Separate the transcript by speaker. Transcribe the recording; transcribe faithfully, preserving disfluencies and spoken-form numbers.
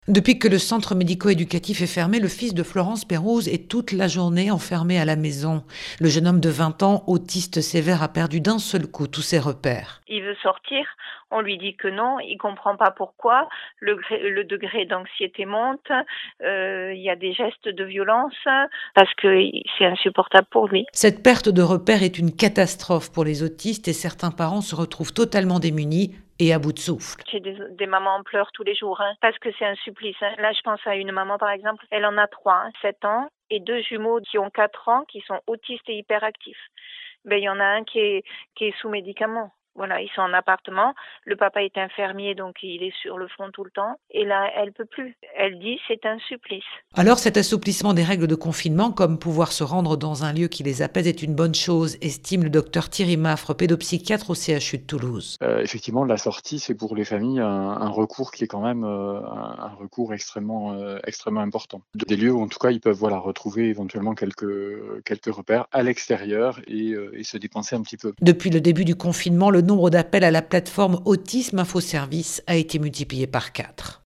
Speaker 1: Depuis que le centre médico-éducatif est fermé, le fils de Florence Pérouse est toute la journée enfermé à la maison. Le jeune homme de vingt ans, autiste sévère, a perdu d'un seul coup tous ses repères.
Speaker 2: Il veut sortir, on lui dit que non, il comprend pas pourquoi, le, gré- le degré d'anxiété monte, euh, il y a des gestes de violence, parce que il- c'est insupportable pour lui.
Speaker 1: Cette perte de repères est une catastrophe pour les autistes et certains parents se retrouvent totalement démunis et à bout de souffle.
Speaker 2: J'ai des, des mamans en pleurs tous les jours, hein, parce que c'est un supplice. Hein. Là, je pense à une maman, par exemple, elle en a trois, hein, sept ans, et deux jumeaux qui ont quatre ans, qui sont autistes et hyperactifs. Ben, il y en a un qui est, qui est sous médicaments. Voilà, ils sont en appartement. Le papa est infirmier, donc il est sur le front tout le temps. Et là, elle peut plus. Elle dit c'est un supplice.
Speaker 1: Alors cet assouplissement des règles de confinement, comme pouvoir se rendre dans un lieu qui les apaise, est une bonne chose, estime le docteur Thierry Maffre, pédopsychiatre au C H U de Toulouse.
Speaker 3: Euh, effectivement, la sortie, c'est pour les familles un, un recours qui est quand même euh, un, un recours extrêmement, euh, extrêmement important. Des lieux où, en tout cas, ils peuvent voilà, retrouver éventuellement quelques, quelques repères à l'extérieur et, euh, et se dépenser un petit peu.
Speaker 1: Depuis le début du confinement, le nombre d'appels à la plateforme Autisme Info Service a été multiplié par quatre.